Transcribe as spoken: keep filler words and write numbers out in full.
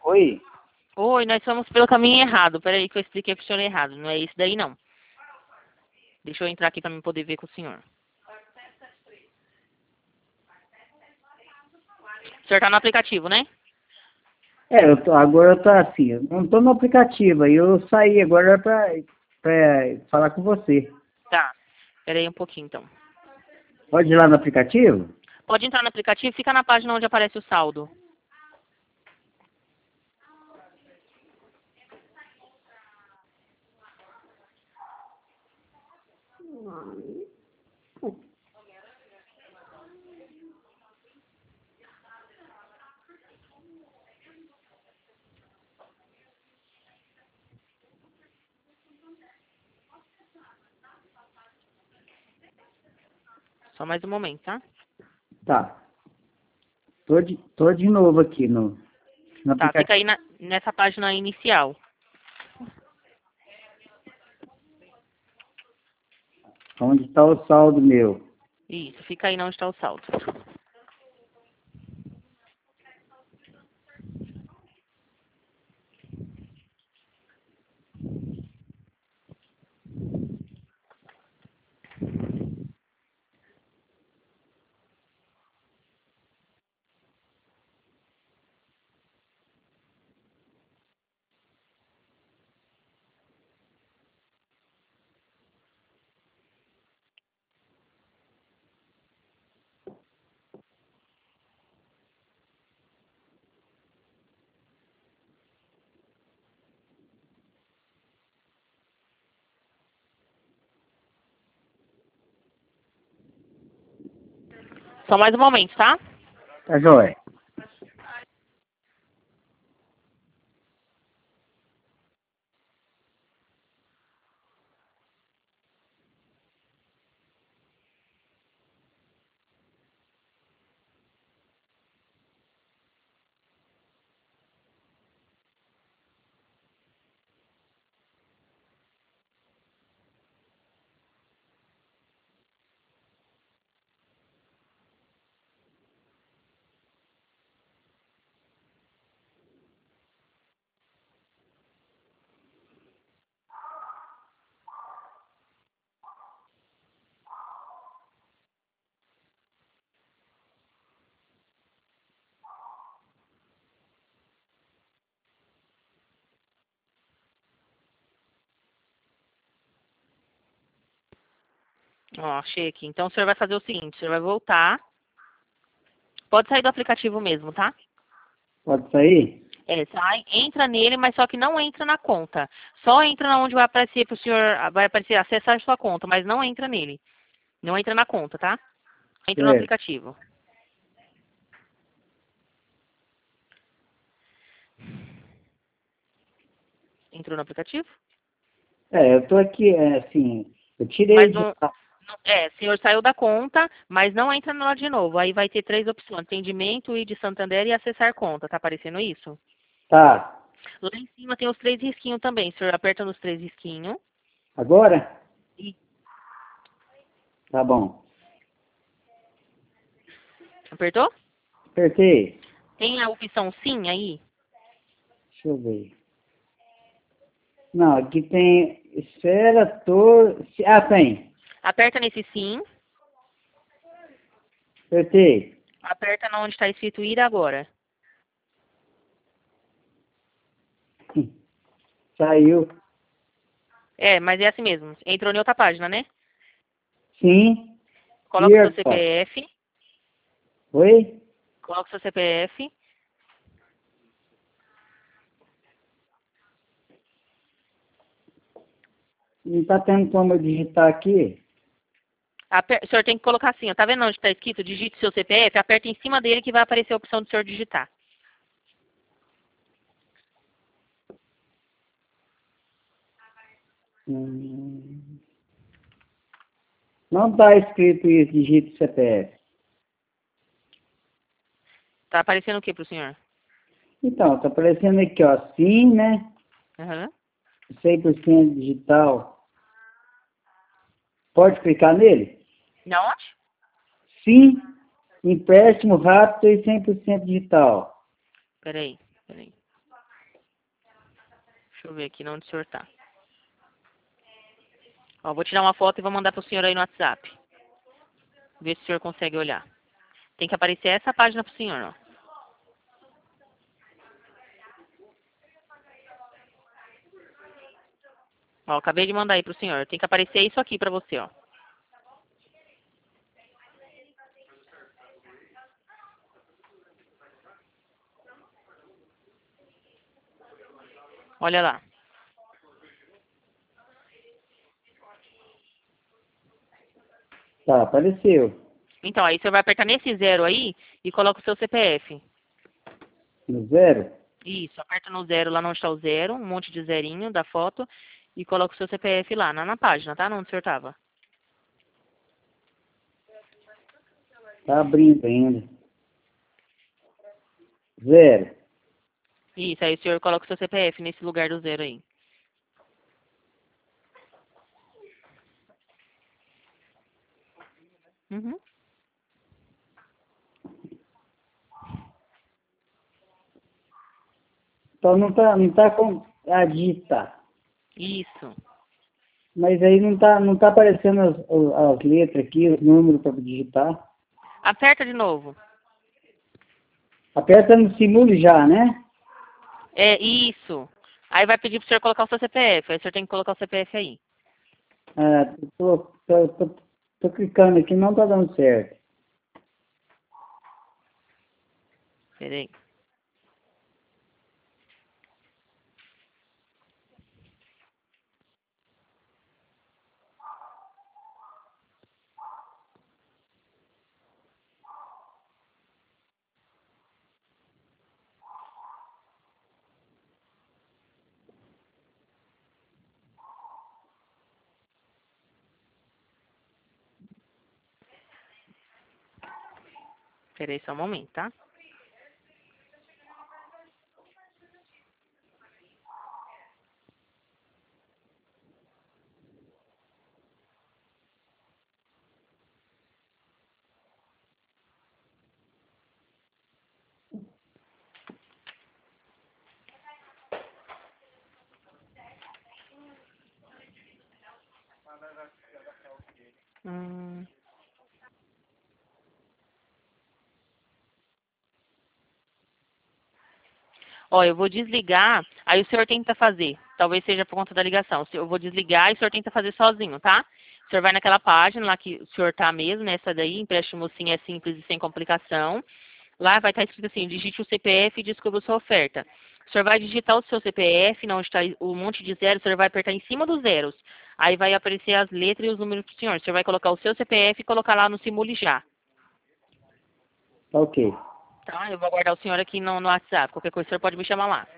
Oi? Oi, nós estamos pelo caminho errado. Peraí que eu expliquei pro senhor errado. Não é isso daí, não. Deixa eu entrar aqui para mim poder ver com o senhor. O senhor tá no aplicativo, né? É, eu tô, agora eu tô assim, eu não tô no aplicativo, aí eu saí agora pra, pra falar com você. Tá. Peraí um pouquinho, então. Pode ir lá no aplicativo? Pode entrar no aplicativo, fica na página onde aparece o saldo. Só mais um momento, tá? Tá. Tô de, tô de novo aqui no, no Tá, fica aplicativo. aí na, nessa página inicial. Onde está o saldo meu? Isso, fica aí onde está o saldo. Só mais um momento, tá? Tá joia. Ó, achei aqui. Então o senhor vai fazer o seguinte, o senhor vai voltar. Pode sair do aplicativo mesmo, tá? Pode sair? É, sai, entra nele, mas só que não entra na conta. Só entra na onde vai aparecer pro senhor, vai aparecer acessar a sua conta, mas não entra nele. Não entra na conta, tá? Entra no Certo. aplicativo. Entrou no aplicativo? É, eu tô aqui, é, assim, eu tirei Mas de não, lá. não- é, o senhor saiu da conta, mas não entra nela de novo. Aí vai ter três opções: atendimento, I D Santander e acessar conta. Tá aparecendo isso? Tá. Lá em cima tem os três risquinhos também. O senhor aperta nos três risquinhos. Agora? E Tá bom. apertou? Apertei. Tem a opção sim aí? Deixa eu ver. Não, aqui tem esfera, tor... Ah, tem. Aperta nesse sim. Apertei. Aperta na onde está escrito ir agora. Saiu. É, mas é assim mesmo. Entrou em outra página, né? Sim. E Coloca o seu agora? C P F. Oi? Coloca o seu C P F. Não tá tendo como eu digitar aqui? Aper... O senhor tem que colocar assim, ó. Tá vendo onde está escrito? Digite seu C P F, aperta em cima dele que vai aparecer a opção do senhor digitar. Hum, Não tá escrito isso, digite C P F. Tá aparecendo o que pro senhor? Então, tá aparecendo aqui, ó, sim, né? Aham. cem por cento digital. Pode clicar nele? Na onde? Sim, empréstimo rápido e cem por cento digital. Peraí, peraí. Deixa eu ver aqui onde o senhor tá. Ó, vou tirar uma foto e vou mandar pro senhor aí no WhatsApp. Ver se o senhor consegue olhar. Tem que aparecer essa página pro senhor, ó. Ó, acabei de mandar aí pro senhor. Tem que aparecer isso aqui pra você, ó. Olha lá. Tá, apareceu. Então, aí você vai apertar nesse zero aí e coloca o seu C P F. No zero? Isso, aperta no zero lá onde está o zero, um monte de zerinho da foto, e coloca o seu C P F lá, na, na página, tá? Onde o senhor tava. Tá abrindo ainda. Zero. Isso, aí o senhor coloca o seu C P F nesse lugar do zero aí. Uhum. Então não tá, não tá com a digitar. Isso. Mas aí não tá, não tá aparecendo as, as letras aqui, os números para digitar. Aperta de novo. Aperta no simule já, né? É, isso. Aí vai pedir pro senhor colocar o seu C P F. Aí o senhor tem que colocar o C P F aí. Ah, tô, tô, tô, tô clicando aqui, não tá dando certo. Peraí. Peraí só um momento, tá? Hum. Ó, eu vou desligar, aí o senhor tenta fazer. Talvez seja por conta da ligação. Eu vou desligar e o senhor tenta fazer sozinho, tá? O senhor vai naquela página lá que o senhor tá mesmo, nessa daí, empréstimo sim é simples e sem complicação. Lá vai estar escrito assim, digite o C P F e descubra sua oferta. O senhor vai digitar o seu C P F, não está o monte de zeros, o senhor vai apertar em cima dos zeros. Aí vai aparecer as letras e os números do senhor. O senhor vai colocar o seu C P F e colocar lá no Simule Já. Ok. Tá? Eu vou aguardar o senhor aqui no, no WhatsApp. Qualquer coisa o senhor pode me chamar lá.